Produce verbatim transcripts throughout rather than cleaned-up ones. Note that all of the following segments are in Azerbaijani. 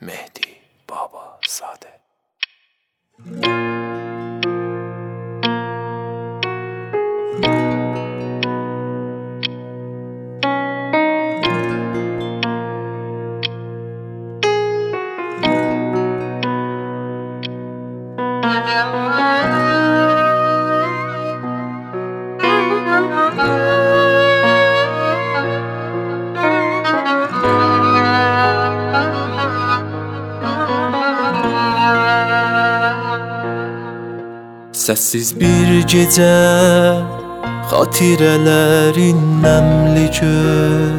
Mehdi Babazade. Səssiz bir gecə xatirələrin nəmli göz,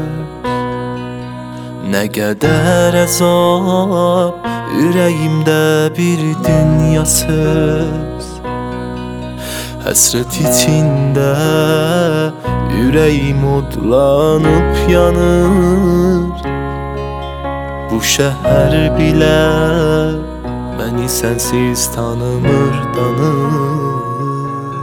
nə qədər əzab ürəyimdə bir dünya söz. Həsrət içində ürəyim odlanıb yanır, bu şəhər bilə məni sənsiz tanımır, danır.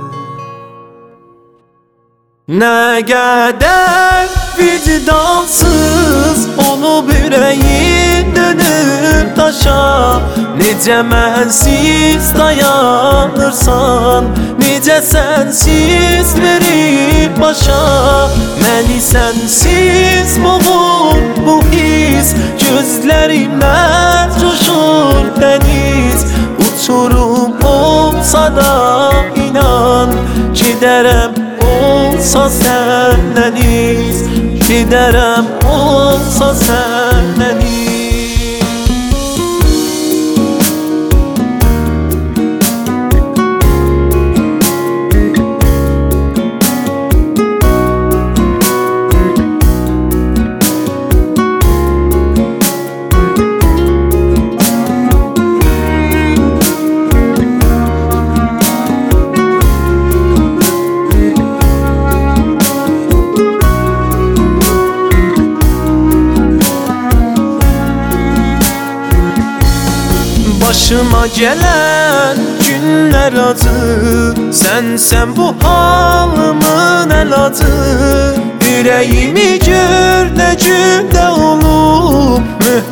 Nə qədər vicdansız olub ürəyin dönüb daşa, necə mənsiz dayanırsan, necə sənsiz verib başa. Məni sənsiz boğur bu his, gözlərimdən coşur dəniz. Uçurum olsa da inan, gedərəm olsa səndən iz, gedərəm olsa səndən iz. Başıma gelen günler acı, sensen bu halımın elacı. Yüreğimi gör ne cümle olup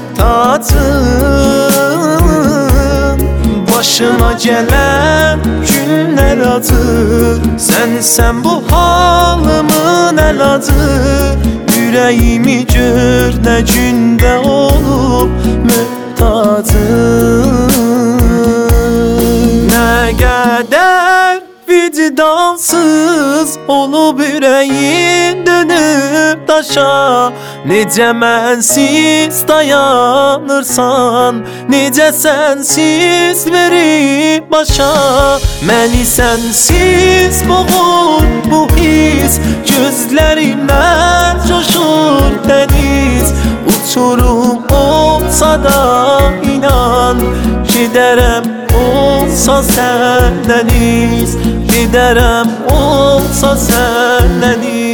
mühtacım. Başıma gelen günler acı, sensen bu halımın elacı. Yüreğimi gör ne cümle olup mühtacım. Nə qədər vicdansız olub ürəyin dönüb daşa, necə mənsiz dayanırsan, necə sənsiz verib başa. Məni sənsiz boğur bu his, gözlərimdən coşur dəniz. Uçurum olsa da inan, gedərəm olsa səndən iz, gedərəm olsa səndən iz.